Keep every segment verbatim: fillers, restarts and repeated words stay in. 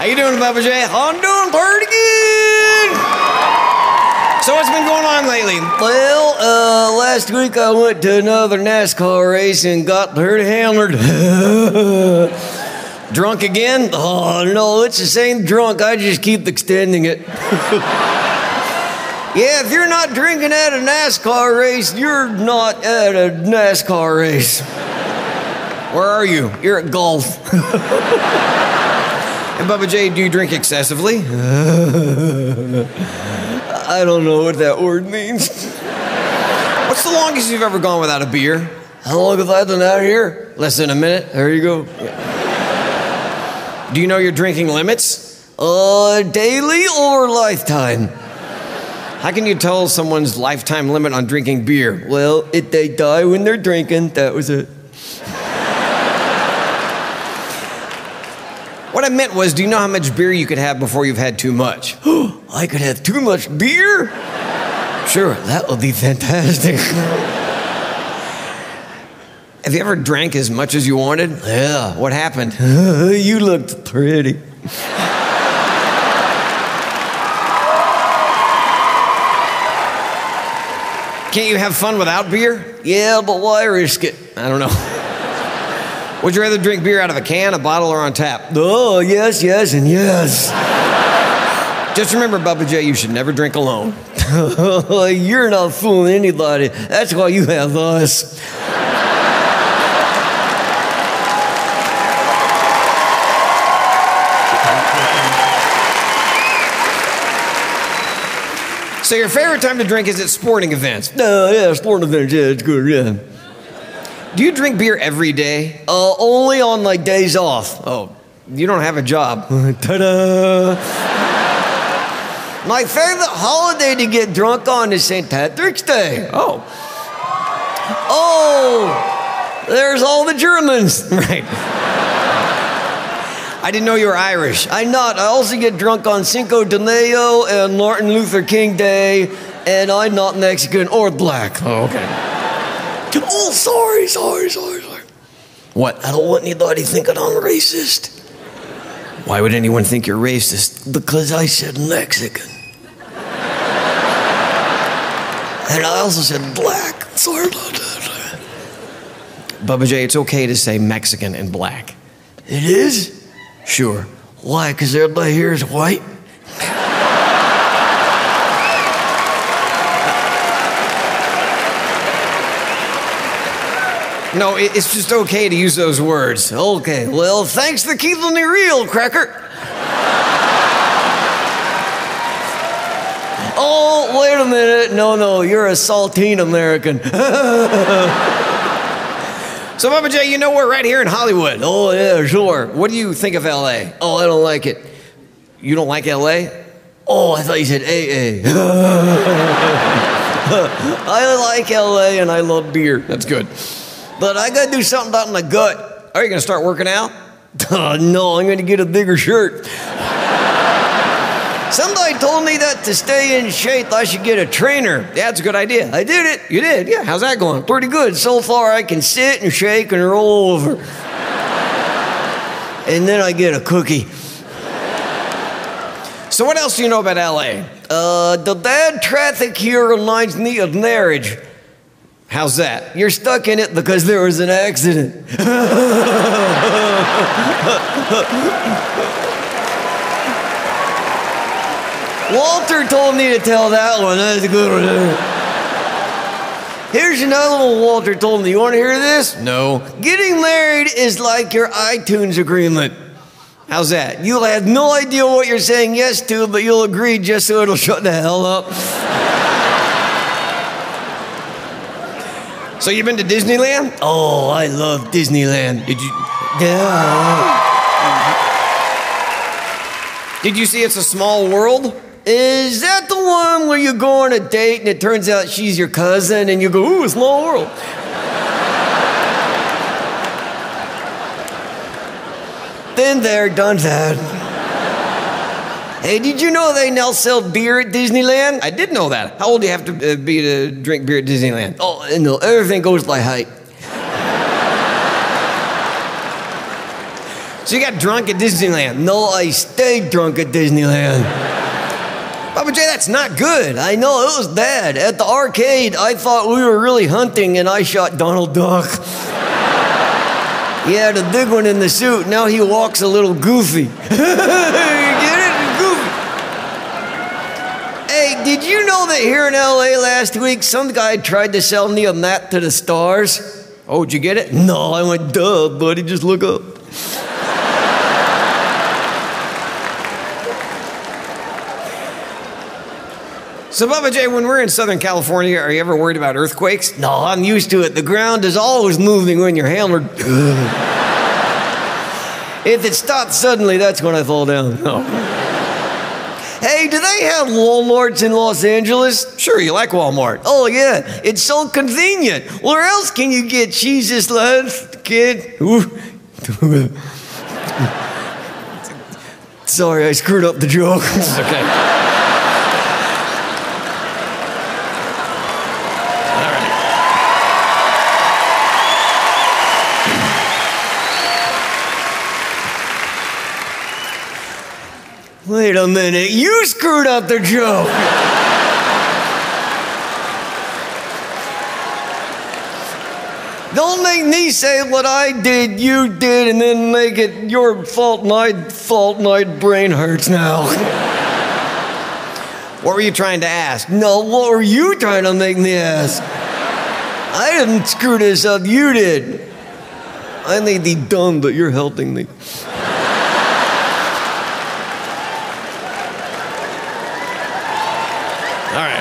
you doing, Bubba J? I'm doing pretty good. So what's been going on lately? Well, uh, last week I went to another NASCAR race and got hurt hammered. Drunk again? Oh, no, it's the same drunk. I just keep extending it. Yeah, if you're not drinking at a NASCAR race, you're not at a NASCAR race. Where are you? You're at golf. And Bubba J, do you drink excessively? I don't know what that word means. What's the longest you've ever gone without a beer? How long have I been out here? Less than a minute. There you go. Yeah. Do you know your drinking limits? Uh, daily or lifetime? How can you tell someone's lifetime limit on drinking beer? Well, if they die when they're drinking, that was it. What I meant was, do you know how much beer you could have before you've had too much? I could have too much beer? Sure, that would be fantastic. Have you ever drank as much as you wanted? Yeah. What happened? You looked pretty. Can't you have fun without beer? Yeah, but why risk it? I don't know. Would you rather drink beer out of a can, a bottle, or on tap? Oh, yes, yes, and yes. Just remember, Bubba J, you should never drink alone. You're not fooling anybody. That's why you have us. So your favorite time to drink is at sporting events? No, uh, yeah, sporting events, yeah, it's good, yeah. Do you drink beer every day? Uh, only on, like, days off. Oh, you don't have a job. Ta-da! My favorite holiday to get drunk on is Saint Patrick's Day. Oh. Oh, there's all the Germans. Right. I didn't know you were Irish. I'm not. I also get drunk on Cinco de Mayo and Martin Luther King Day, and I'm not Mexican or black. Oh, okay. Oh, sorry, sorry, sorry, sorry. What? I don't want anybody thinking I'm racist. Why would anyone think you're racist? Because I said Mexican. And I also said black. Sorry about that. Bubba J, it's okay to say Mexican and black. It is? Sure. Why? Because everybody here is white? No, it's just okay to use those words. Okay, well, thanks for keeping me real, Cracker. Oh, wait a minute. No, no, you're a saltine American. So, Bubba J, you know we're right here in Hollywood. Oh, yeah, sure. What do you think of L A? Oh, I don't like it. You don't like L A? Oh, I thought you said A A. I like L A and I love beer. That's good. But I gotta do something about my gut. Are you gonna start working out? Oh, no, I'm gonna get a bigger shirt. Somebody told me that to stay in shape, I should get a trainer. Yeah, that's a good idea. I did it. You did? Yeah. How's that going? Pretty good. So far, I can sit and shake and roll over. And then I get a cookie. So what else do you know about L A? Uh, the bad traffic here reminds me of marriage. How's that? You're stuck in it because there was an accident. Walter told me to tell that one. That's a good one. Here's another one Walter told me. You want to hear this? No. Getting married is like your iTunes agreement. How's that? You'll have no idea what you're saying yes to, but you'll agree just so it'll shut the hell up. So you've been to Disneyland? Oh, I love Disneyland. Did you? Yeah. Did you see It's a Small World? Is that the one where you go on a date and it turns out she's your cousin and you go, ooh, small world? Been there, done that. Hey, did you know they now sell beer at Disneyland? I did know that. How old do you have to uh, be to drink beer at Disneyland? Oh, no, everything goes by height. So you got drunk at Disneyland? No, I stayed drunk at Disneyland. Papa J, that's not good. I know, it was bad. At the arcade, I thought we were really hunting and I shot Donald Duck. He had a big one in the suit. Now he walks a little goofy. You get it? Goofy. Hey, did you know that here in L A last week, some guy tried to sell me a map to the stars? Oh, did you get it? No, I went, duh, buddy, just look up. So, Papa J, when we're in Southern California, are you ever worried about earthquakes? No, I'm used to it. The ground is always moving when you're hammered. If it stops suddenly, that's when I fall down. No. Hey, do they have Walmarts in Los Angeles? Sure, you like Walmart. Oh, yeah. It's so convenient. Where else can you get cheeses, love, kid? Sorry, I screwed up the joke. It's okay. Wait a minute, you screwed up the joke. Don't make me say what I did, you did, and then make it your fault, my fault, my brain hurts now. What were you trying to ask? No, what were you trying to make me ask? I didn't screw this up, you did. I may be dumb, but you're helping me. All right.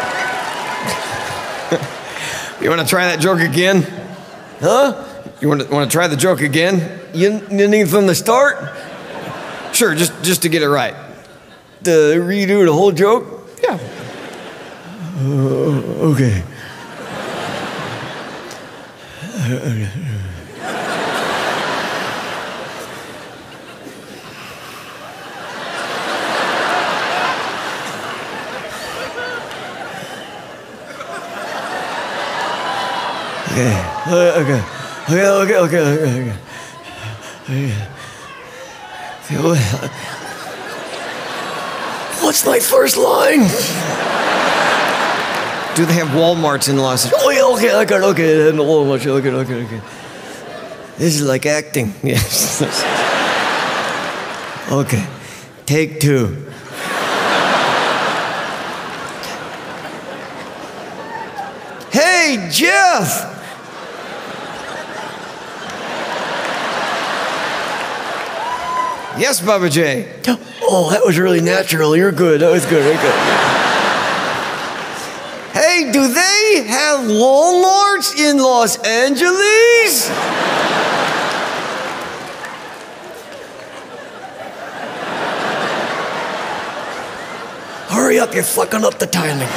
You want to try that joke again? Huh? You want to want to try the joke again? You, you need from the start? Sure, just just to get it right. To redo the whole joke? Yeah. Uh, okay. Okay. Uh, okay. Okay. Okay. Okay. Okay. Okay. What's my first line? Do they have Walmarts in Los Angeles? Oh yeah. Okay. I got. Okay. And the Walmart. Okay. Okay. Okay. This is like acting. Yes. Okay. Take two. Hey, Jeff. Yes, Bubba J. Oh, that was really natural. You're good. That was good. Very good. Hey, do they have Walmarts in Los Angeles? Hurry up, you're fucking up the timing.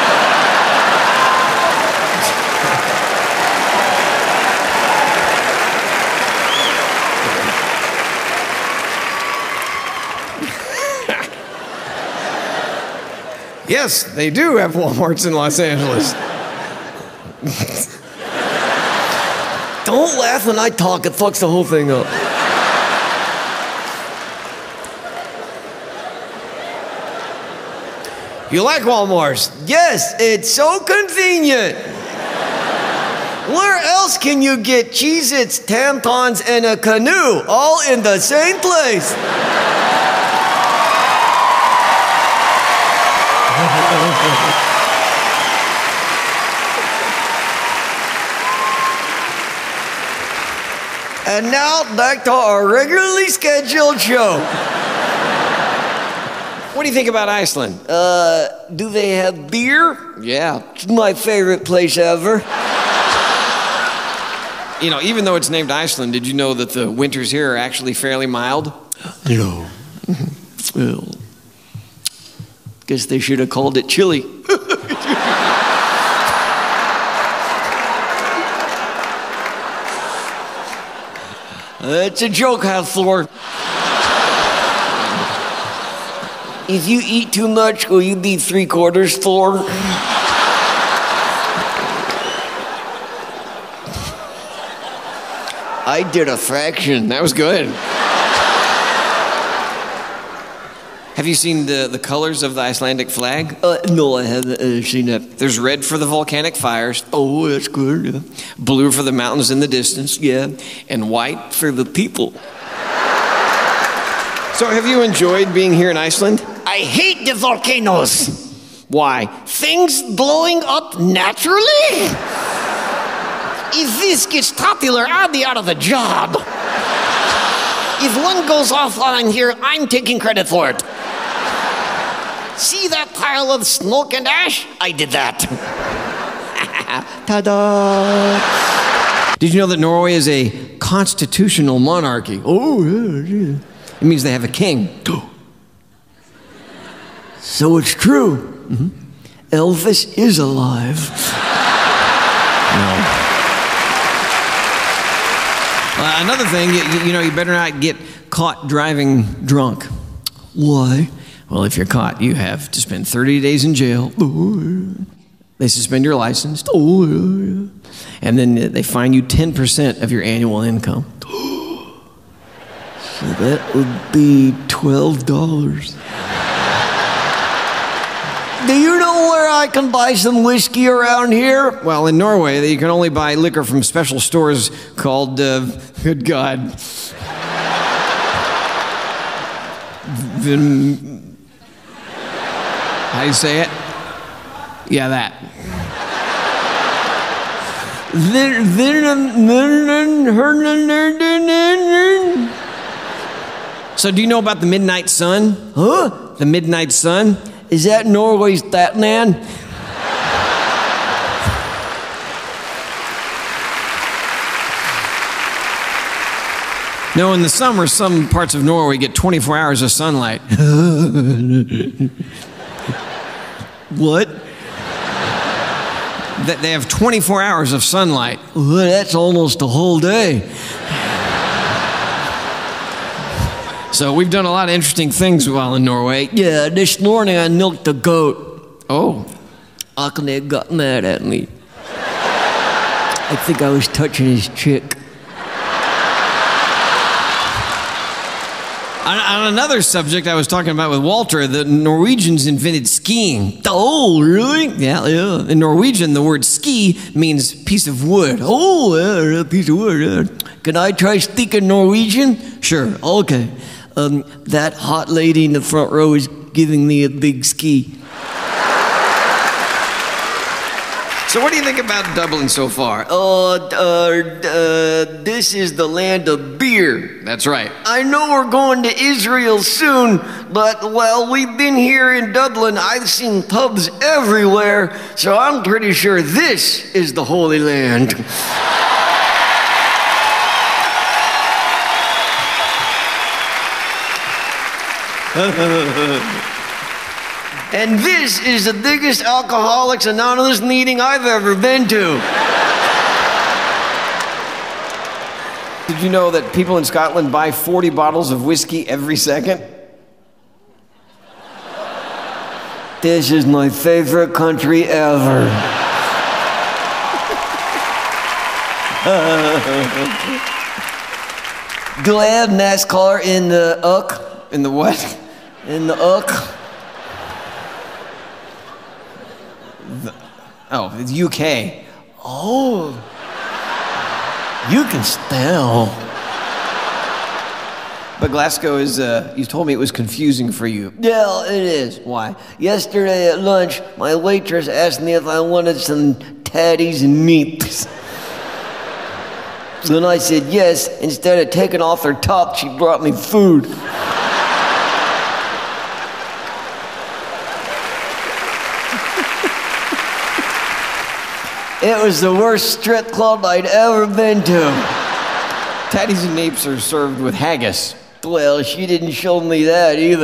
Yes, they do have Walmarts in Los Angeles. Don't laugh when I talk, it fucks the whole thing up. You like Walmarts? Yes, it's so convenient. Where else can you get Cheez-Its, tampons, and a canoe all in the same place? And now back to our regularly scheduled show. What do you think about Iceland? Uh, do they have beer? Yeah. It's my favorite place ever. You know, even though it's named Iceland, did you know that the winters here are actually fairly mild? No. Well, guess they should have called it chili. That's a joke, Hathor. If you eat too much, will you be three quarters, Thor? I did a fraction. That was good. Have you seen the, the colors of the Icelandic flag? Uh, no, I haven't uh, seen that. There's red for the volcanic fires. Oh, that's good. Yeah. Blue for the mountains in the distance. Yeah. And white for the people. So have you enjoyed being here in Iceland? I hate the volcanoes. Why? Things blowing up naturally? If this gets popular, I'll be out of a job. If one goes offline here, I'm taking credit for it. See that pile of smoke and ash? I did that. Ta-da! Did you know that Norway is a constitutional monarchy? Oh, yeah, yeah. It means they have a king. So it's true. Mm-hmm. Elvis is alive. No. Uh, another thing, you, you know, you better not get caught driving drunk. Why? Well, if you're caught, you have to spend thirty days in jail. Oh, yeah. They suspend your license. Oh, yeah, yeah. And then they fine you ten percent of your annual income. So that would be twelve dollars. Do you know where I can buy some whiskey around here? Well, in Norway, you can only buy liquor from special stores called, uh, good God. Vin... How do you say it? Yeah, that. So do you know about the midnight sun? Huh? The midnight sun? Is that Norway's that man? No, in the summer, some parts of Norway get twenty-four hours of sunlight. What? That they have twenty-four hours of sunlight. Well, that's almost a whole day. So we've done a lot of interesting things while in Norway. Yeah, this morning I milked a goat. Oh. Akane got mad at me. I think I was touching his chick. On, on another subject I was talking about with Walter, the Norwegians invented skiing. Oh, really? Yeah, yeah. In Norwegian, the word ski means piece of wood. Oh, yeah, a piece of wood. Yeah. Can I try speaking Norwegian? Sure. Okay. Um, that hot lady in the front row is giving me a big ski. So what do you think about Dublin so far? Uh, uh, uh, this is the land of beer. That's right. I know we're going to Israel soon, but while we've been here in Dublin, I've seen pubs everywhere, so I'm pretty sure this is the Holy Land. And this is the biggest Alcoholics Anonymous meeting I've ever been to. Did you know that people in Scotland buy forty bottles of whiskey every second? This is my favorite country ever. Do I have NASCAR in the U K? In the what? In the U K? The, oh, it's U K. Oh. You can spell. But Glasgow is, uh, you told me it was confusing for you. Yeah, it is. Why? Yesterday at lunch, my waitress asked me if I wanted some tatties and meats. So then I said yes. Instead of taking off her top, she brought me food. It was the worst strip club I'd ever been to. Tatties and napes are served with haggis. Well, she didn't show me that either.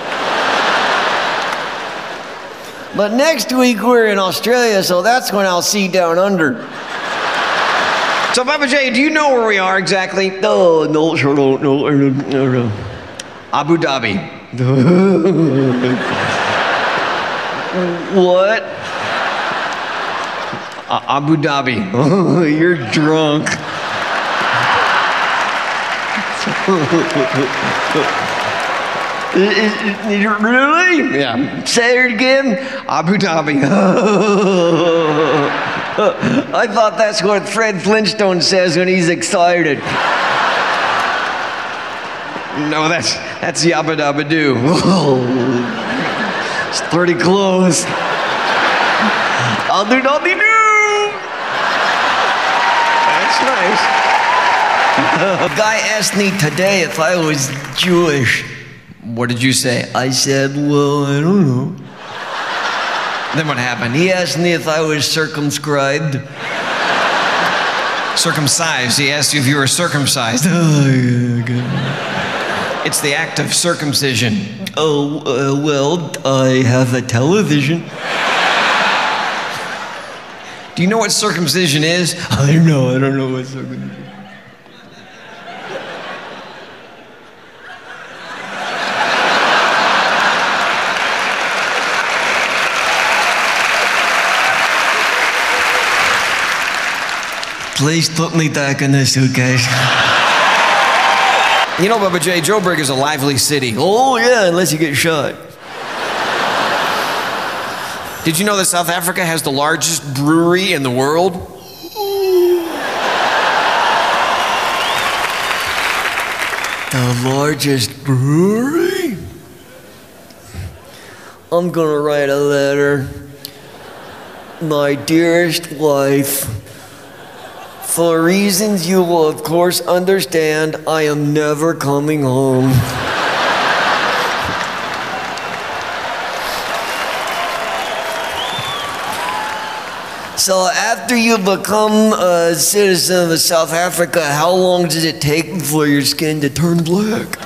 But next week we're in Australia, so that's when I'll see Down Under. So, Papa J, do you know where we are exactly? No, no, sure don't know. No, no. Abu Dhabi. What? Uh, Abu Dhabi. Oh, you're drunk. Really? Yeah. Say it again. Abu Dhabi. I thought that's what Fred Flintstone says when he's excited. No, that's that's Yabba Dabba Doo. It's pretty close. I'll do Dobby Doo. That's nice. A guy asked me today if I was Jewish. What did you say? I said, well, I don't know. Then what happened? He asked me if I was circumscribed. Circumcised. He asked you if you were circumcised. Oh, yeah, good. It's the act of circumcision. Oh, uh, well, I have a television. Do you know what circumcision is? I don't know. I don't know what circumcision is. Please put me back in the suitcase. You know, Bubba J, Joburg is a lively city. Oh, yeah, unless you get shot. Did you know that South Africa has the largest brewery in the world? The largest brewery? I'm gonna write a letter. My dearest wife, for reasons you will of course understand, I am never coming home. So after you become a citizen of South Africa, how long does it take for your skin to turn black?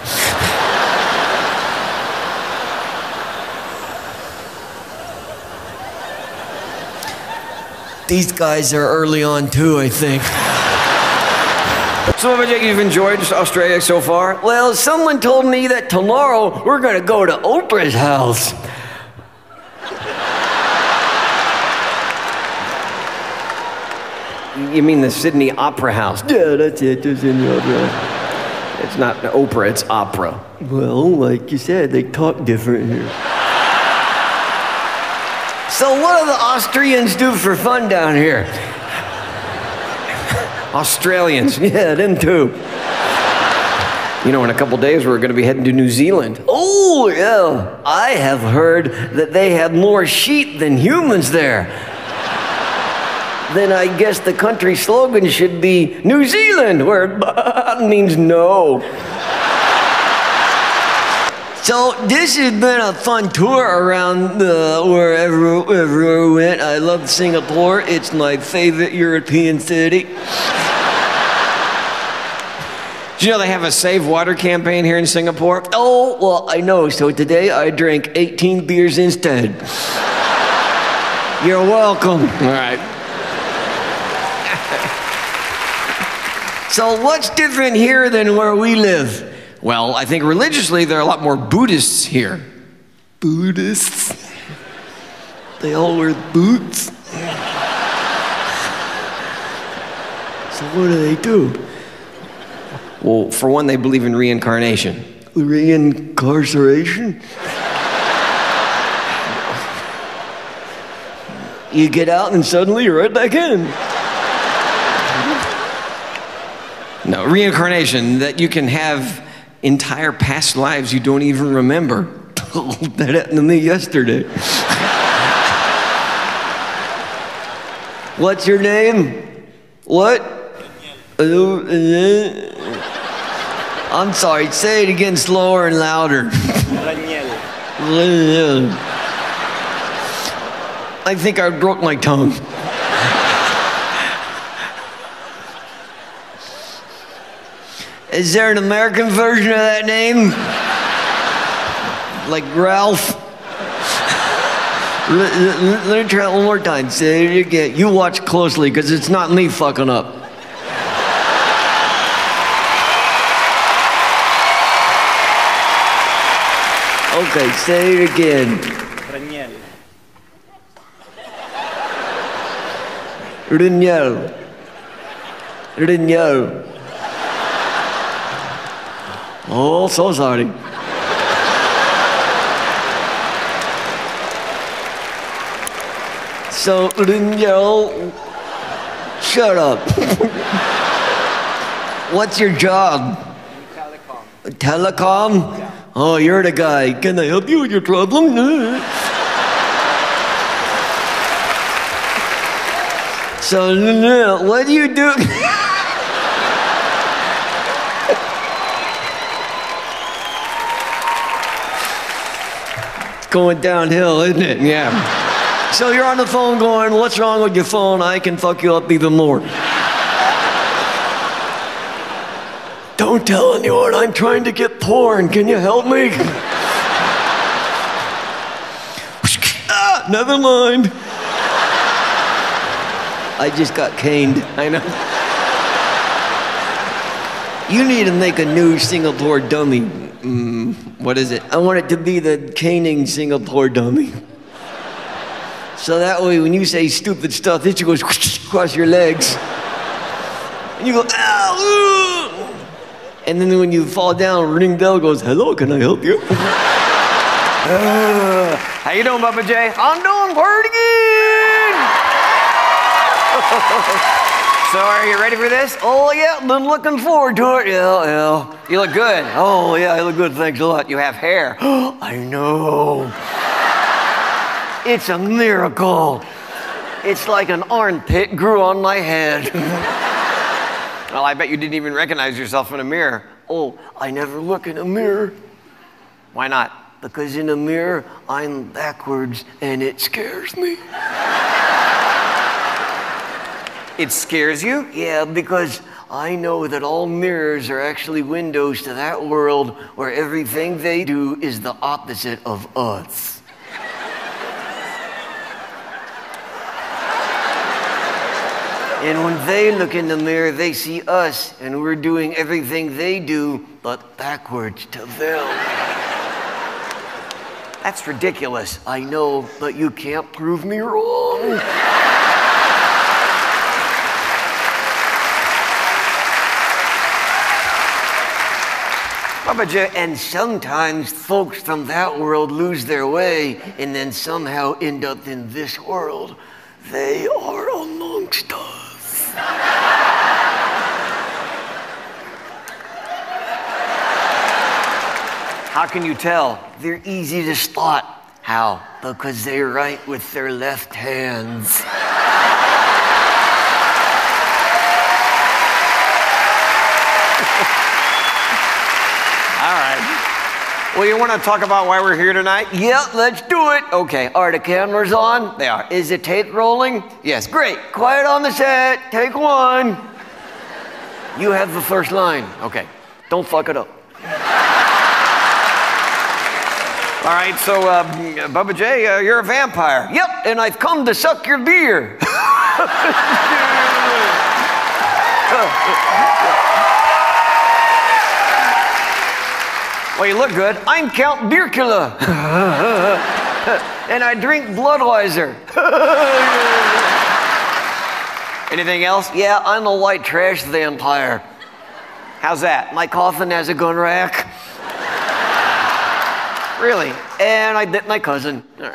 These guys are early on too, I think. So, Bubba J, you've enjoyed Australia so far? Well, someone told me that tomorrow we're gonna go to Oprah's house. You mean the Sydney Opera House? Yeah, that's it, the Sydney Opera House. It's not Oprah, it's opera. Well, like you said, they talk different here. So what do the Austrians do for fun down here? Australians. Yeah, them too. You know, in a couple days we're going to be heading to New Zealand. Oh, yeah. I have heard that they have more sheep than humans there. Then I guess the country slogan should be New Zealand, where it means no. So this has been a fun tour around uh, wherever, wherever we went. I love Singapore. It's my favorite European city. Do you know they have a Save Water campaign here in Singapore? Oh, well, I know. So today I drank eighteen beers instead. You're welcome. All right. So what's different here than where we live? Well, I think religiously there are a lot more Buddhists here. Buddhists? They all wear boots? So what do they do? Well, for one, they believe in reincarnation. Reincarceration? You get out and suddenly you're right back in. No, reincarnation, that you can have entire past lives you don't even remember. That happened to me yesterday. What's your name? What? I'm sorry, say it again slower and louder. I think I broke my tongue. Is there an American version of that name? Like Ralph? Let, let, let me try it one more time. Say it again. You watch closely, because it's not me fucking up. Okay, say it again. Rinyal. Rinyal. Oh, so sorry. So, you know, shut up. What's your job? Telecom. Telecom? Yeah. Oh, you're the guy. Can I help you with your problem? So, what do you do? It's going downhill, isn't it? Yeah. So you're on the phone going, what's wrong with your phone? I can fuck you up even more. Don't tell anyone, I'm trying to get porn. Can you help me? Ah, never mind. I just got caned. I know. You need to make a new Singapore dummy. Mm, what is it? I want it to be the caning Singapore dummy. So that way when you say stupid stuff, it just goes across your legs. And you go, ow! Ooh. And then when you fall down, ring bell goes, hello, can I help you? Uh, how you doing, Bubba J? I'm doing pretty good. So are you ready for this? Oh yeah, been looking forward to it. Yeah, yeah. You look good. Oh yeah, I look good, thanks a lot. You have hair. I know. It's a miracle. It's like an armpit grew on my head. Well, I bet you didn't even recognize yourself in a mirror. Oh, I never look in a mirror. Why not? Because in a mirror, I'm backwards and it scares me. It scares you? Yeah, because I know that all mirrors are actually windows to that world where everything they do is the opposite of us. And when they look in the mirror, they see us, and we're doing everything they do, but backwards to them. That's ridiculous. I know, but you can't prove me wrong. Bubba J, And sometimes folks from that world lose their way and then somehow end up in this world. They are amongst us. how can you tell? They're easy to spot. How? Because they write with their left hands. All right. Well, you want to talk about why we're here tonight? Yeah, let's do it. Okay. Are the cameras on? They are. Is the tape rolling? Yes. Great. Quiet on the set. Take one. You have the first line. Okay. Don't fuck it up. All right. So, uh, Bubba J, uh, you're a vampire. Yep, and I've come to suck your beer. Well, you look good. I'm Count Beerkula. And I drink Bloodweiser. Anything else? Yeah, I'm a white trash vampire. How's that? My coffin has a gun rack. Really? And I bit my cousin. Wait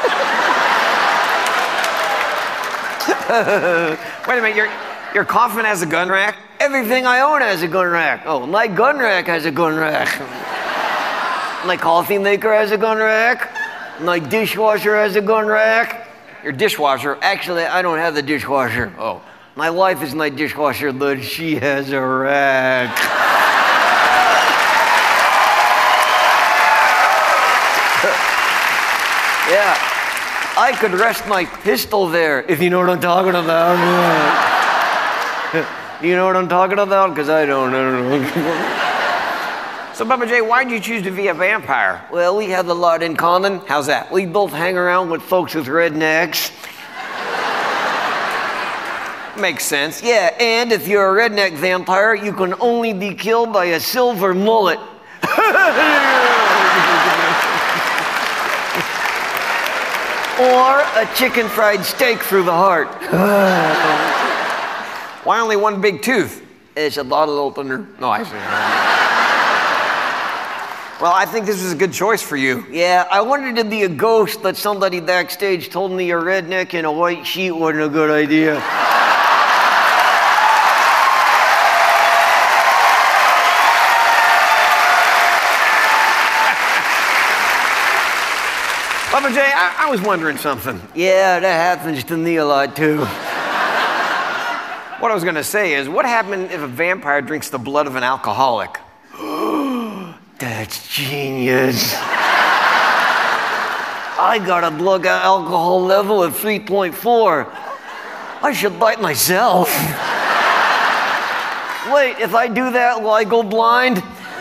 a minute. Your your coffin has a gun rack? Everything I own has a gun rack. Oh, my gun rack has a gun rack. My coffee maker has a gun rack. My dishwasher has a gun rack. Your dishwasher? Actually, I don't have the dishwasher. Oh. My wife is my dishwasher, but she has a rack. Yeah. I could rest my pistol there, if you know what I'm talking about. You know what I'm talking about? Because I don't know. So, Bubba J, why did you choose to be a vampire? Well, we have a lot in common. How's that? We both hang around with folks with rednecks. Makes sense. Yeah, and if you're a redneck vampire, you can only be killed by a silver mullet. Or a chicken fried steak through the heart. Why only one big tooth? It's a bottle opener. No, I see. Well, I think this was a good choice for you. Yeah, I wanted to be a ghost, but somebody backstage told me a redneck in a white sheet wasn't a good idea. Bubba J, I, I was wondering something. Yeah, that happens to me a lot, too. What I was going to say is, what happened if a vampire drinks the blood of an alcoholic? That's genius. I got a blood alcohol level of three point four. I should bite myself. Wait, if I do that, will I go blind?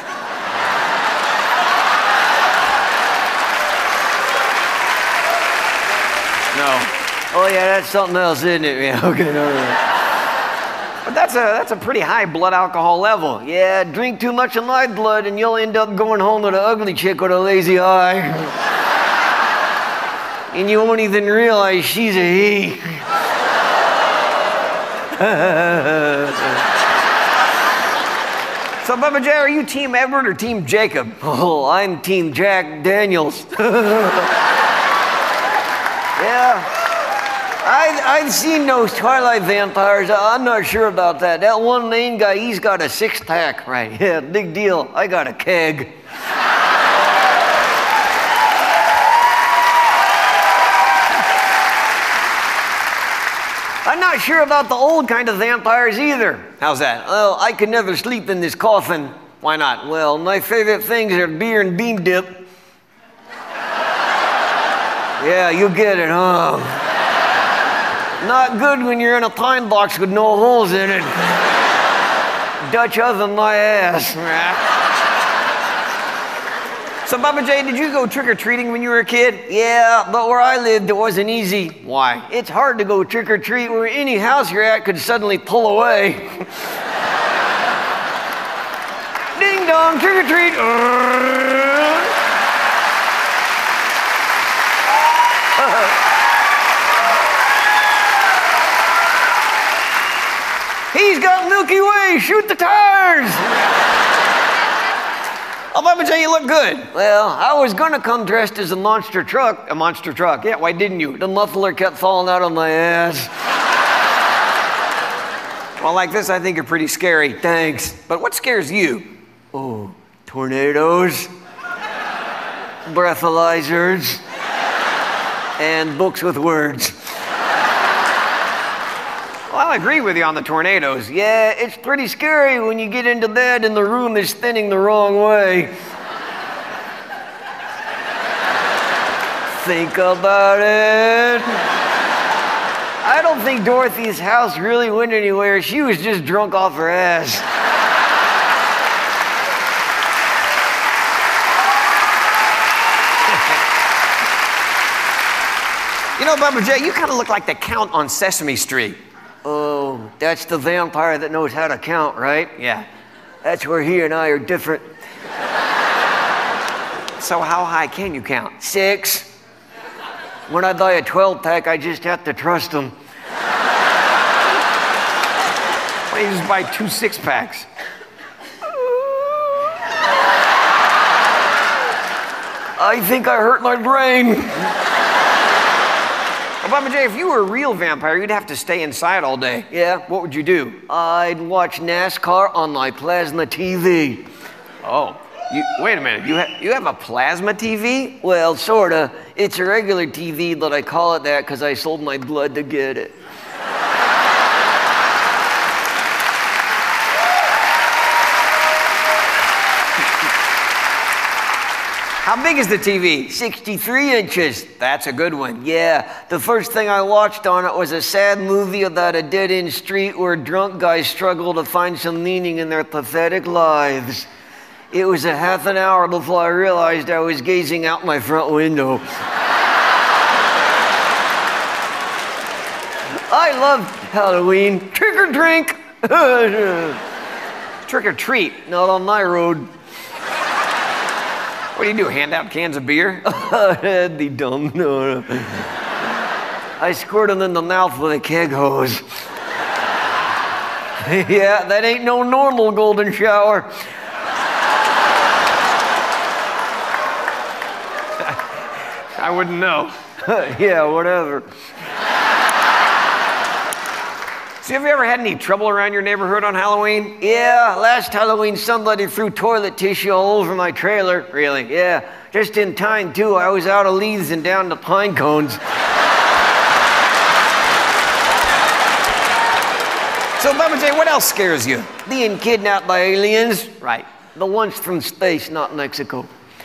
No. Oh yeah, that's something else, isn't it? Yeah, okay, no, no. But that's a, that's a pretty high blood alcohol level. Yeah, drink too much of my blood and you'll end up going home with an ugly chick with a lazy eye. And you won't even realize she's a he. So, Bubba J, are you Team Edward or Team Jacob? Oh, I'm Team Jack Daniels. Yeah. I, I've seen those Twilight vampires. I'm not sure about that. That one main guy, he's got a six-pack. Right, yeah, big deal. I got a keg. I'm not sure about the old kind of vampires either. How's that? Well, I could never sleep in this coffin. Why not? Well, my favorite things are beer and bean dip. Yeah, you get it, huh? Not good when you're in a pine box with no holes in it. Dutch oven my ass. So, Bubba J, did you go trick-or-treating when you were a kid? Yeah, but where I lived, it wasn't easy. Why? It's hard to go trick-or-treat where any house you're at could suddenly pull away. Ding dong, trick-or-treat. He's got Milky Way, shoot the tires! Oh, Bubba J, you look good. Well, I was gonna come dressed as a monster truck. A monster truck? Yeah, why didn't you? The muffler kept falling out of my ass. Well, like this, I think you're pretty scary. Thanks. But what scares you? Oh, tornadoes, breathalyzers, and books with words. Well, I'll agree with you on the tornadoes. Yeah, it's pretty scary when you get into bed and the room is spinning the wrong way. Think about it. I don't think Dorothy's house really went anywhere. She was just drunk off her ass. You know, Bubba J, you kind of look like the Count on Sesame Street. Oh, that's the vampire that knows how to count, right? Yeah. That's where he and I are different. So how high can you count? Six. When I buy a twelve pack, I just have to trust him. Why don't you just buy two six packs? I think I hurt my brain. Well, Bubba J, if you were a real vampire, you'd have to stay inside all day. Yeah. What would you do? I'd watch NASCAR on my plasma T V. Oh, you, wait a minute. You, ha you have a plasma T V? Well, sorta. It's a regular T V, but I call it that because I sold my blood to get it. How big is the T V? sixty-three inches. That's a good one. Yeah, the first thing I watched on it was a sad movie about a dead-end street where drunk guys struggle to find some meaning in their pathetic lives. It was a half an hour before I realized I was gazing out my front window. I love Halloween. Trick or drink. Trick or treat. Not on my road. What do you do, hand out cans of beer? That'd be dumb. No, no. I squirt them in the mouth with a keg hose. Yeah, that ain't no normal golden shower. I wouldn't know. Yeah, whatever. So have you ever had any trouble around your neighborhood on Halloween? Yeah, last Halloween somebody threw toilet tissue all over my trailer. Really? Yeah, just in time too. I was out of leaves and down to pine cones. So, Bubba J, what else scares you? Being kidnapped by aliens. Right. The ones from space, not Mexico.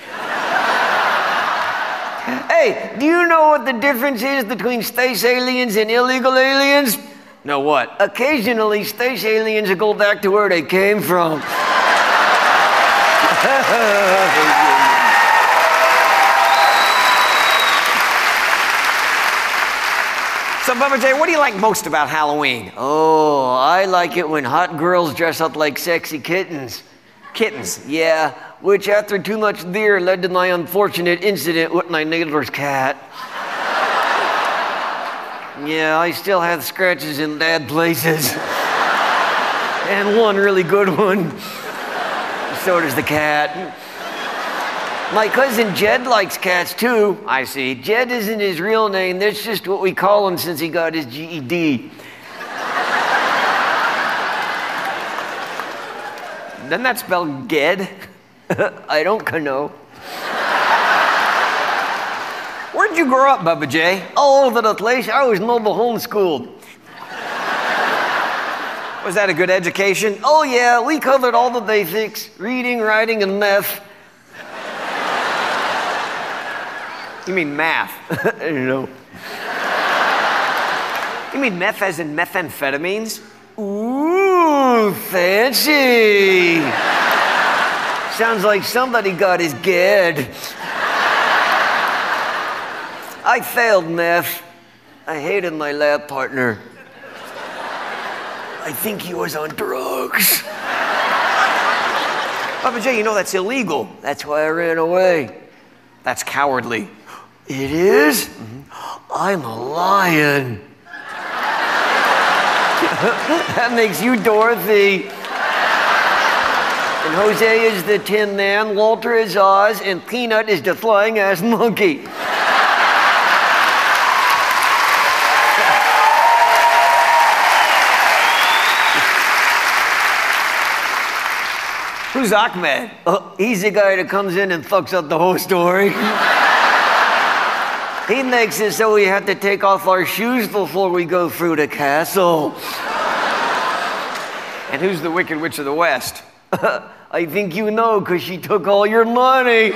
Hey, do you know what the difference is between space aliens and illegal aliens? No, what? Occasionally, space aliens go back to where they came from. So, Bubba J, what do you like most about Halloween? Oh, I like it when hot girls dress up like sexy kittens. Kittens. Yeah, which after too much beer led to my unfortunate incident with my neighbor's cat. Yeah, I still have scratches in bad places. And one really good one. So does the cat. My cousin Jed likes cats too. I see. Jed isn't his real name. That's just what we call him since he got his G E D. Doesn't that spell Ged? I don't know. Where'd you grow up, Bubba J? All over the place. I was mobile homeschooled. Was that a good education? Oh yeah, we covered all the basics. Reading, writing, and math. You mean math? I don't know. You mean meth as in methamphetamines? Ooh, fancy. Sounds like somebody got his ged. I failed math. I hated my lab partner. I think he was on drugs. Bubba J, you know that's illegal. That's why I ran away. That's cowardly. It is? Mm-hmm. I'm a lion. That makes you Dorothy. And Jose is the Tin Man, Walter is Oz, and Peanut is the flying ass monkey. Who's Ahmed? Uh, he's the guy that comes in and fucks up the whole story. He makes it so we have to take off our shoes before we go through the castle. And who's the Wicked Witch of the West? I think you know, because she took all your money.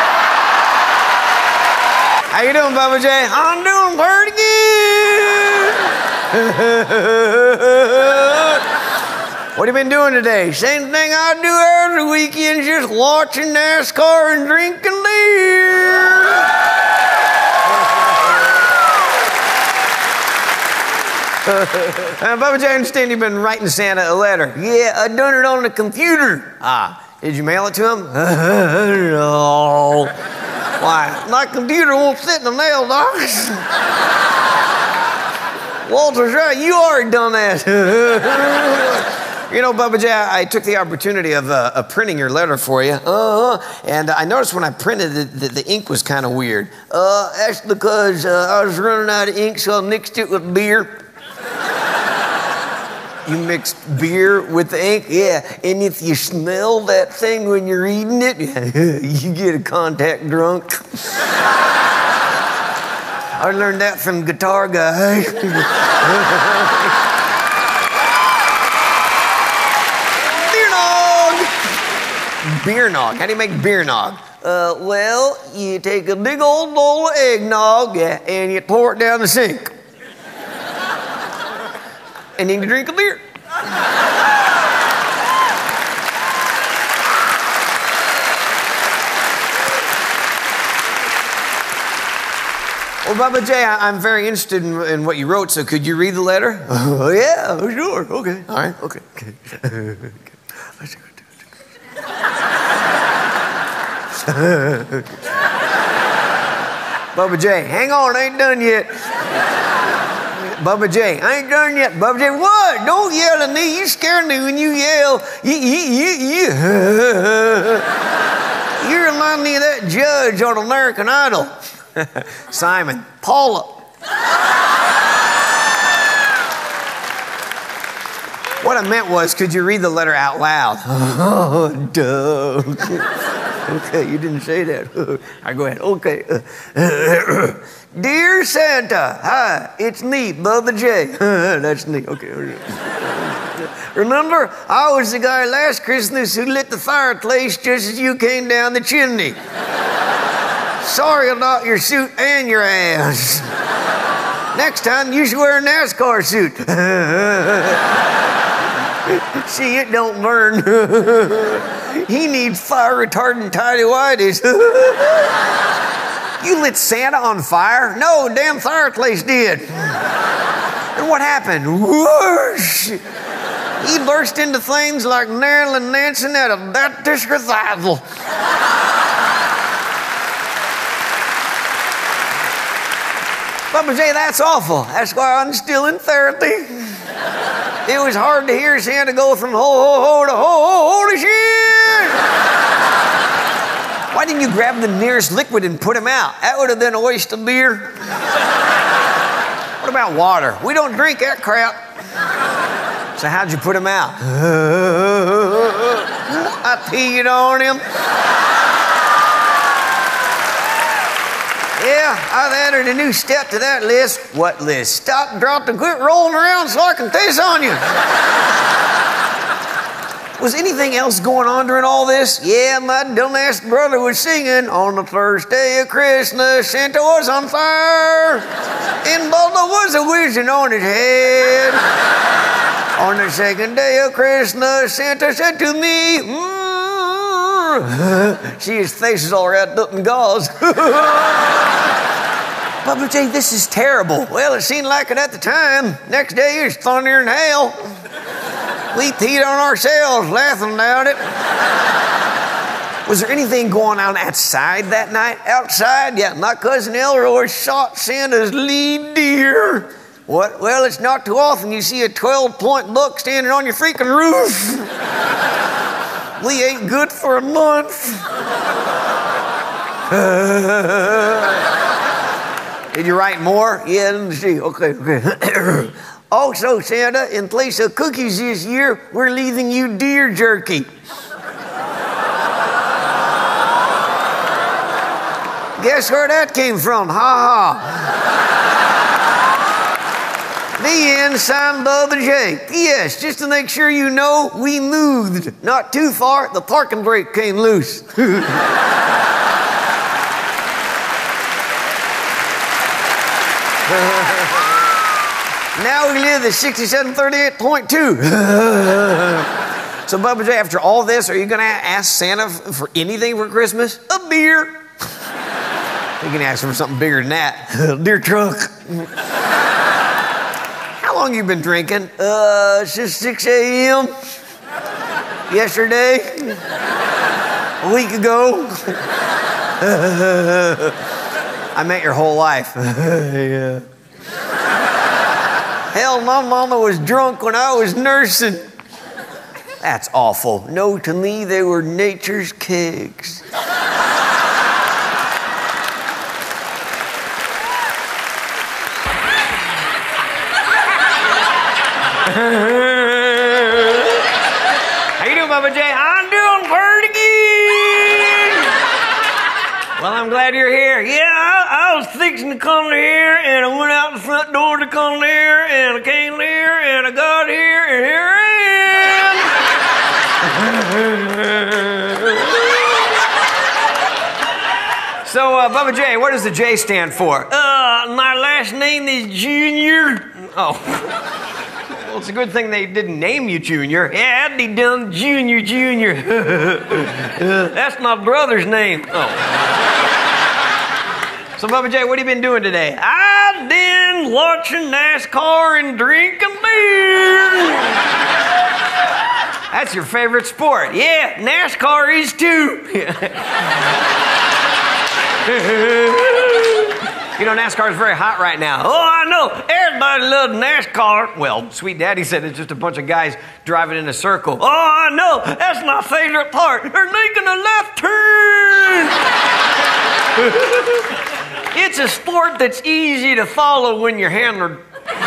How you doing, Bubba J? I'm doing pretty good. What have you been doing today? Same thing I do every weekend, just watching NASCAR and drinking beer. uh, Bubba J, I understand you've been writing Santa a letter. Yeah, I done it on the computer. Ah, did you mail it to him? No. Why? My computer won't sit in the mailbox. Walter's right, you are a dumbass. You know, Bubba J, I, I took the opportunity of, uh, of printing your letter for you. Uh-huh. And I noticed when I printed it that the ink was kind of weird. Uh, that's because uh, I was running out of ink, so I mixed it with beer. You mixed beer with the ink? Yeah, and if you smell that thing when you're eating it, you get a contact drunk. I learned that from Guitar Guy. Beer nog. How do you make beer nog? Uh, well, you take a big old bowl of eggnog, yeah, and you pour it down the sink. And then you drink a beer. Well, Bubba J, I, I'm very interested in, in what you wrote, so could you read the letter? Oh, yeah, sure, okay. All right, okay. Bubba J, hang on, I ain't done yet. Bubba J, I ain't done yet. Bubba J, what? Don't yell at me. You scare me when you yell. You, you, you, you. You remind me of that judge on American Idol. Simon. Paula. What I meant was, could you read the letter out loud? Oh, duh. Okay, you didn't say that. All right, go ahead. Okay. Dear Santa, hi, it's me, Bubba J. That's me. Okay. Remember, I was the guy last Christmas who lit the fireplace just as you came down the chimney. Sorry about your suit and your ass. Next time, you should wear a NASCAR suit. See, it don't burn. He needs fire retardant tidy whities. You lit Santa on fire? No, damn fireplace did. And what happened? Whoosh! He burst into flames like Marilyn Manson at a Baptist revival. Bubba J, that's awful. That's why I'm still in therapy. It was hard to hear Santa go from ho ho ho to ho ho holy shit. Why didn't you grab the nearest liquid and put him out? That would have been a waste of beer. What about water? We don't drink that crap. So how'd you put him out? I peed on him. Yeah, I've added a new step to that list. What list? Stop, drop, and quit rolling around so I can piss on you. Was anything else going on during all this? Yeah, my dumbass brother was singing, on the first day of Christmas, Santa was on fire, and Baldo was a whizzing on his head. On the second day of Christmas, Santa said to me, mm. See, his face is all wrapped up in gauze. Bubba J, this is terrible. Well, it seemed like it at the time. Next day, it was thunder and hail. We peed on ourselves, laughing about it. Was there anything going on outside that night? Outside? Yeah, my cousin Elroy shot Santa's lead deer. What? Well, it's not too often you see a twelve-point buck standing on your freaking roof. We ate good for a month. Did you write more? Yeah, let me see. Okay, okay. Also, Santa, in place of cookies this year, we're leaving you deer jerky. Guess where that came from? Ha ha. The end, signed Bubba J. P S Just to make sure you know, we moved. Not too far, the parking brake came loose. Now we live at sixty-seven thirty-eight point two. So, Bubba J, after all this, are you going to ask Santa for anything for Christmas? A beer. You can ask him for something bigger than that. Deer trunk. How long you been drinking? Uh, since six a.m. Yesterday. A week ago. I meant your whole life. Yeah. Hell, my mama was drunk when I was nursing. That's awful. No, to me, they were nature's kegs. How you doing, Bubba J? I'm doing pretty good. Well, I'm glad you're here. Yeah, I, I was fixing to come here, and I went out the front door to come here, and I came here, and I got here, and here I am. So, uh, Bubba J, what does the J stand for? Uh, my last name is Junior. Oh. Well, it's a good thing they didn't name you Junior. Yeah, I'd be done Junior, Junior. uh, that's my brother's name. Oh. So, Bubba J, what have you been doing today? I've been watching NASCAR and drinking beer. That's your favorite sport. Yeah, NASCAR is too. You know, NASCAR is very hot right now. Oh, I know. Everybody loves NASCAR. Well, Sweet Daddy said it's just a bunch of guys driving in a circle. Oh, I know. That's my favorite part. They're making a left turn. It's a sport that's easy to follow when you're handlered.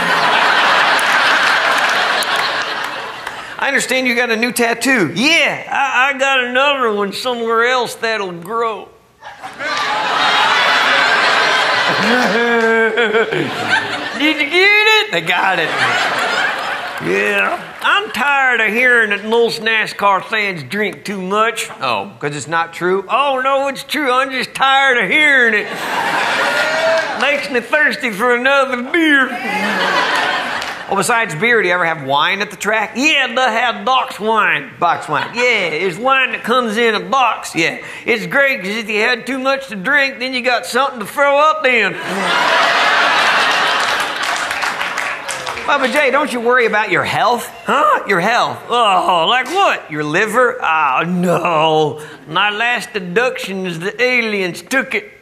I understand you got a new tattoo. Yeah, I, I got another one somewhere else that'll grow. Did you get it? They got it. Yeah. I'm tired of hearing that most NASCAR fans drink too much. Oh, because it's not true? Oh, no, it's true. I'm just tired of hearing it. Makes me thirsty for another beer. Well, besides beer, do you ever have wine at the track? Yeah, they have box wine. Box wine. Yeah, it's wine that comes in a box. Yeah, it's great because if you had too much to drink, then you got something to throw up in. Bubba J, don't you worry about your health? Huh? Your health? Oh, like what? Your liver? Oh, no. My last deductions, the aliens took it.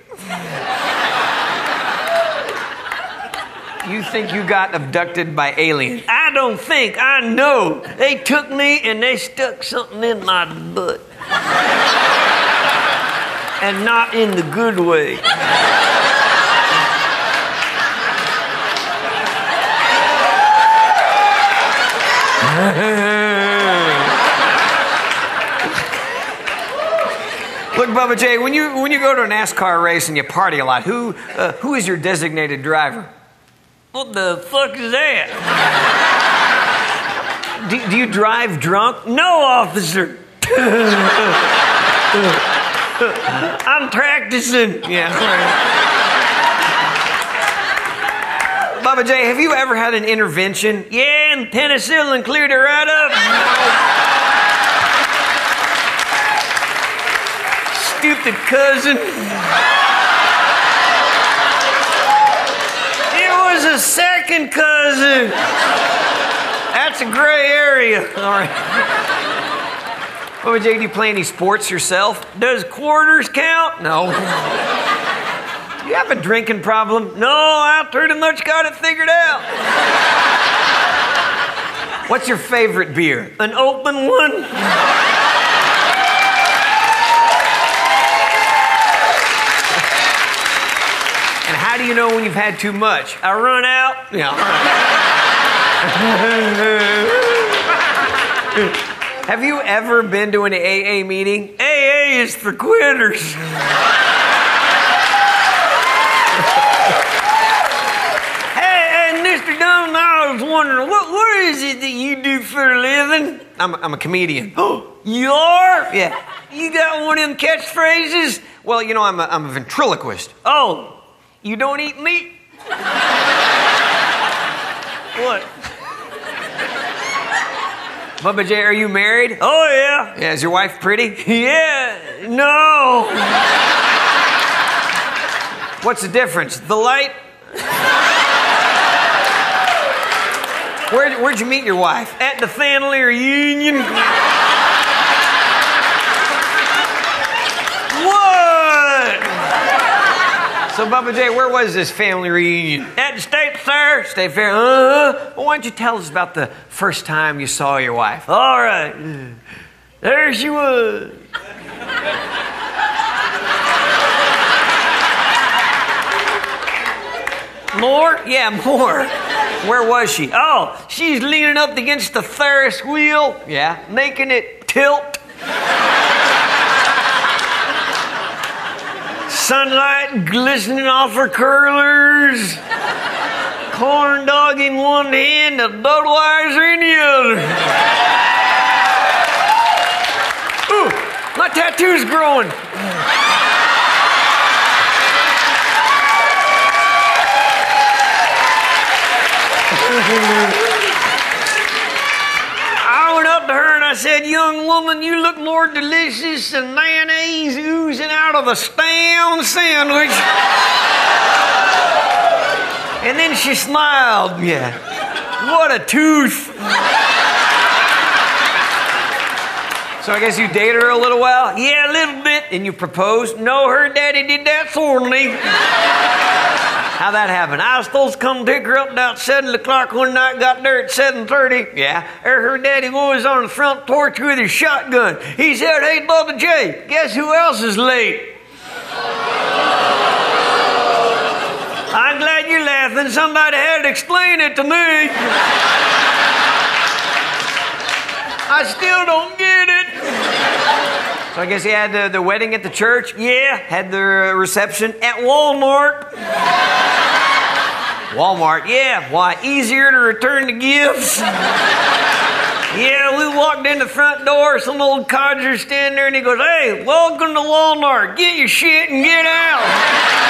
You think you got abducted by aliens? I don't think. I know. They took me and they stuck something in my butt. And not in the good way. Look, Bubba J, when you when you go to a NASCAR race and you party a lot, who uh, who is your designated driver? What the fuck is that? do, do you drive drunk? No, officer. I'm practicing. Yeah. Bubba J, have you ever had an intervention? Yeah, and penicillin cleared it right up. Stupid cousin. It was a second cousin. That's a gray area. All right. Bubba J, do you play any sports yourself? Does quarters count? No. You have a drinking problem? No, I pretty much got it figured out. What's your favorite beer? An open one? And how do you know when you've had too much? I run out? Yeah. Have you ever been to an A A meeting? A A is for quitters. I was wondering, what, what is it that you do for a living? I'm, I'm a comedian. Oh, you are? Yeah. You got one of them catchphrases? Well, you know, I'm a, I'm a ventriloquist. Oh, you don't eat meat? What? Bubba J, are you married? Oh, yeah. Yeah, is your wife pretty? Yeah. No. What's the difference? The light? Where, where'd you meet your wife? At the family reunion. What? So, Bubba J, where was this family reunion? At the State Fair. State Fair, uh-huh. Well, why don't you tell us about the first time you saw your wife? All right. There she was. More? Yeah, more. Where was she? Oh, she's leaning up against the Ferris wheel. Yeah. Making it tilt. Sunlight glistening off her curlers. Corn dog in one hand, a Budweiser in the other. Ooh, my tattoo's growing. I went up to her and I said, young woman, you look more delicious than mayonnaise oozing out of a spam sandwich. And then she smiled. Yeah. What a tooth. So I guess you dated her a little while? Yeah, a little bit. And you proposed? No, her daddy did that for me. How'd that happen? I was supposed to come pick her up about seven o'clock one night, got there at seven thirty. Yeah. There her daddy was on the front porch with his shotgun. He said, hey, Bubba J, guess who else is late? math, and somebody had to explain it to me. I still don't get it. So I guess he had the, the wedding at the church. Yeah, had the reception at Walmart. Walmart, yeah. Why, easier to return the gifts? Yeah, we walked in the front door, some old codger standing there, and he goes, hey, welcome to Walmart. Get your shit and get out.